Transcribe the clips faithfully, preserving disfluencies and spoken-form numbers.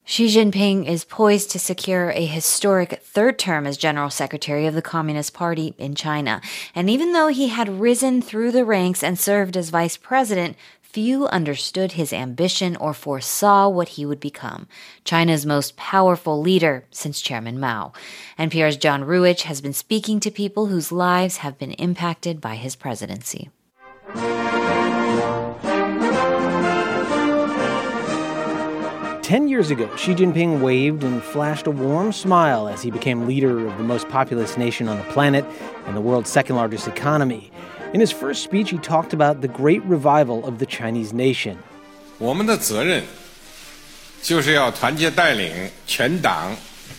Xi Jinping is poised to secure a historic third term as General Secretary of the Communist Party in China. And even though he had risen through the ranks and served as vice president, few understood his ambition or foresaw what he would become, China's most powerful leader since Chairman Mao. N P R's John Ruwitch has been speaking to people whose lives have been impacted by his presidency. Ten years ago, Xi Jinping waved and flashed a warm smile as he became leader of the most populous nation on the planet and the world's second-largest economy. In his first speech, he talked about the great revival of the Chinese nation. 我们的责任就是要团结带领全党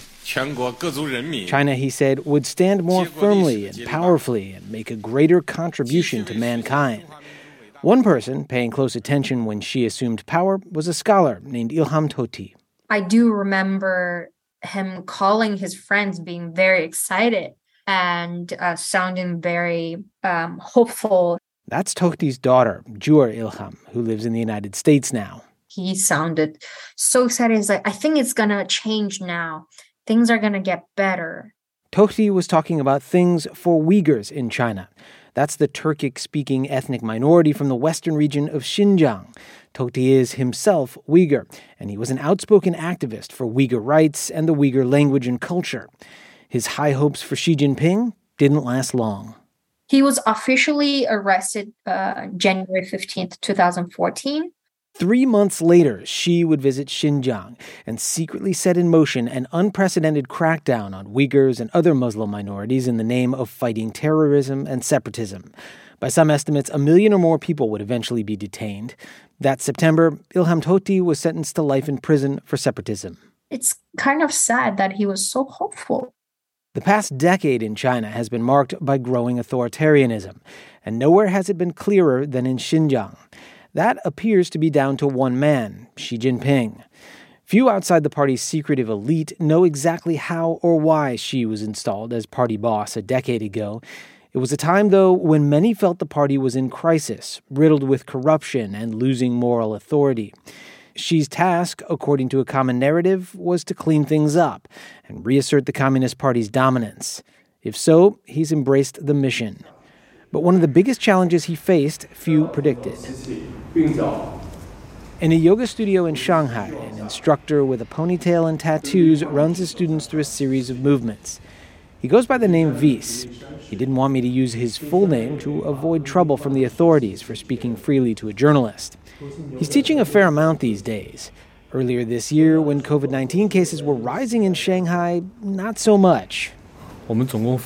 China, he said, would stand more firmly and powerfully and make a greater contribution to mankind. One person paying close attention when Xi assumed power was a scholar named Ilham Tohti. I do remember him calling his friends, being very excited and uh, sounding very um, hopeful. That's Tohti's daughter, Jur Ilham, who lives in the United States now. He sounded so excited. He's like, I think it's going to change now. Things are going to get better. Tohti was talking about things for Uyghurs in China. That's the Turkic-speaking ethnic minority from the western region of Xinjiang. Tohti is himself Uyghur, and he was an outspoken activist for Uyghur rights and the Uyghur language and culture. His high hopes for Xi Jinping didn't last long. He was officially arrested uh, January fifteenth, twenty fourteen. Three months later, Xi would visit Xinjiang and secretly set in motion an unprecedented crackdown on Uyghurs and other Muslim minorities in the name of fighting terrorism and separatism. By some estimates, a million or more people would eventually be detained. That September, Ilham Tohti was sentenced to life in prison for separatism. It's kind of sad that he was so hopeful. The past decade in China has been marked by growing authoritarianism, and nowhere has it been clearer than in Xinjiang. That appears to be down to one man, Xi Jinping. Few outside the party's secretive elite know exactly how or why Xi was installed as party boss a decade ago. It was a time, though, when many felt the party was in crisis, riddled with corruption and losing moral authority. Xi's task, according to a common narrative, was to clean things up and reassert the Communist Party's dominance. If so, he's embraced the mission. But one of the biggest challenges he faced, few predicted. In a yoga studio in Shanghai, an instructor with a ponytail and tattoos runs his students through a series of movements. He goes by the name Vis. He didn't want me to use his full name to avoid trouble from the authorities for speaking freely to a journalist. He's teaching a fair amount these days. Earlier this year, when covid nineteen cases were rising in Shanghai, not so much. We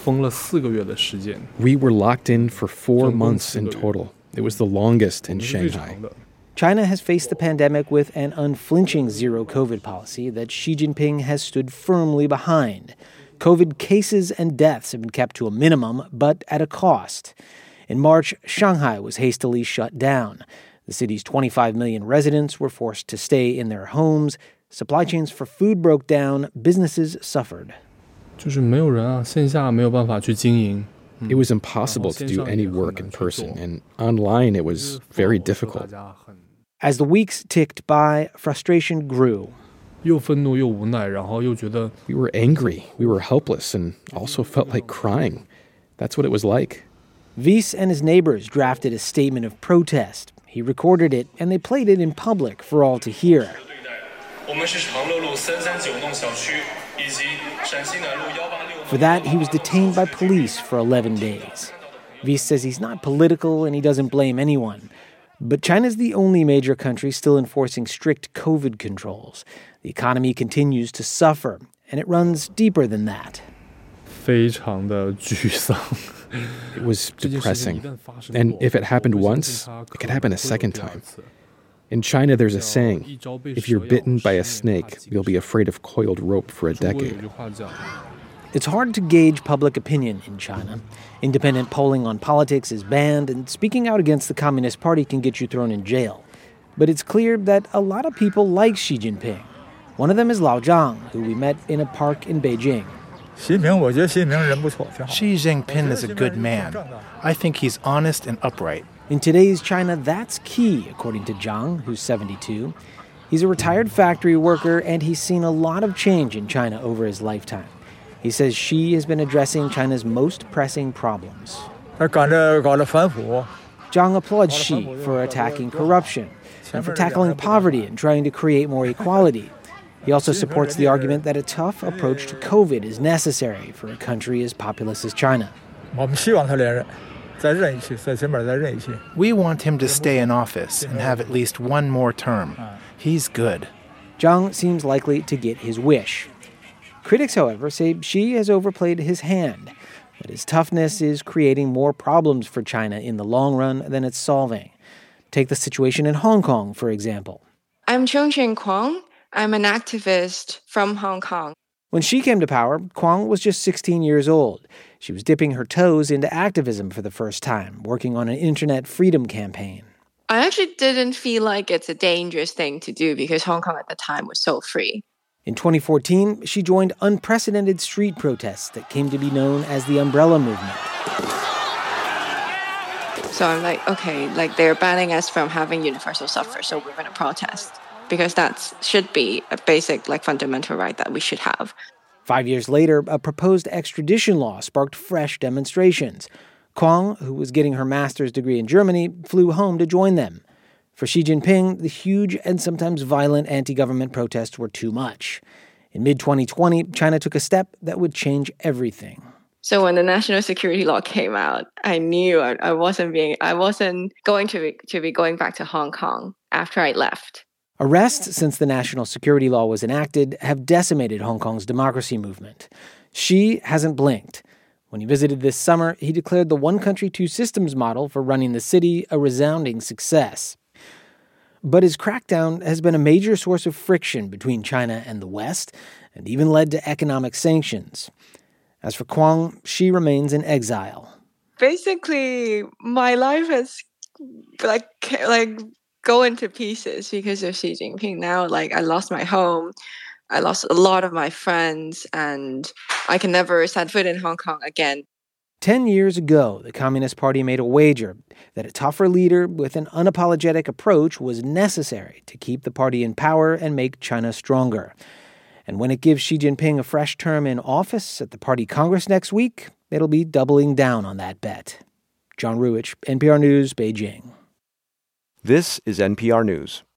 were locked in for four months in total. It was the longest in Shanghai. China has faced the pandemic with an unflinching zero-COVID policy that Xi Jinping has stood firmly behind. COVID cases and deaths have been kept to a minimum, but at a cost. In March, Shanghai was hastily shut down. The city's twenty-five million residents were forced to stay in their homes. Supply chains for food broke down. Businesses suffered. It was impossible to do any work in person, and online it was very difficult. As the weeks ticked by, frustration grew. We were angry, we were helpless, and also felt like crying. That's what it was like. Vis and his neighbors drafted a statement of protest. He recorded it, and they played it in public for all to hear. For that, he was detained by police for eleven days. Vis says he's not political and he doesn't blame anyone. But China's the only major country still enforcing strict COVID controls. The economy continues to suffer, and it runs deeper than that. It was depressing. And if it happened once, it could happen a second time. In China, there's a saying, if you're bitten by a snake, you'll be afraid of coiled rope for a decade. It's hard to gauge public opinion in China. Independent polling on politics is banned, and speaking out against the Communist Party can get you thrown in jail. But it's clear that a lot of people like Xi Jinping. One of them is Lao Zhang, who we met in a park in Beijing. Xi Jinping is a good man. I think he's honest and upright. In today's China, that's key, according to Zhang, who's seventy-two. He's a retired factory worker, and he's seen a lot of change in China over his lifetime. He says Xi has been addressing China's most pressing problems. Zhang applauds Xi for attacking corruption and for tackling poverty and trying to create more equality. He also supports the argument that a tough approach to COVID is necessary for a country as populous as China. We want him to stay in office and have at least one more term. He's good. Zhang seems likely to get his wish. Critics, however, say Xi has overplayed his hand, that his toughness is creating more problems for China in the long run than it's solving. Take the situation in Hong Kong, for example. I'm Chongqing Kwong. I'm an activist from Hong Kong. When she came to power, Kwong was just sixteen years old. She was dipping her toes into activism for the first time, working on an internet freedom campaign. I actually didn't feel like it's a dangerous thing to do because Hong Kong at the time was so free. In twenty fourteen, she joined unprecedented street protests that came to be known as the Umbrella Movement. So I'm like, okay, like they're banning us from having universal suffrage, so we're going to protest because that should be a basic, like, fundamental right that we should have. Five years later, a proposed extradition law sparked fresh demonstrations. Kwong, who was getting her master's degree in Germany, flew home to join them. For Xi Jinping, the huge and sometimes violent anti-government protests were too much. In mid twenty twenty, China took a step that would change everything. So when the national security law came out, I knew I, I wasn't being, I wasn't going to be, to be going back to Hong Kong after I left. Arrests since the national security law was enacted have decimated Hong Kong's democracy movement. Xi hasn't blinked. When he visited this summer, he declared the one country, two systems model for running the city a resounding success. But his crackdown has been a major source of friction between China and the West, and even led to economic sanctions. As for Kwong, she remains in exile. Basically, my life has like like going to pieces because of Xi Jinping. Now, like, I lost my home, I lost a lot of my friends, and I can never set foot in Hong Kong again. Ten years ago, the Communist Party made a wager that a tougher leader with an unapologetic approach was necessary to keep the party in power and make China stronger. And when it gives Xi Jinping a fresh term in office at the party Congress next week, it'll be doubling down on that bet. John Ruwitch, N P R News, Beijing. This is N P R News.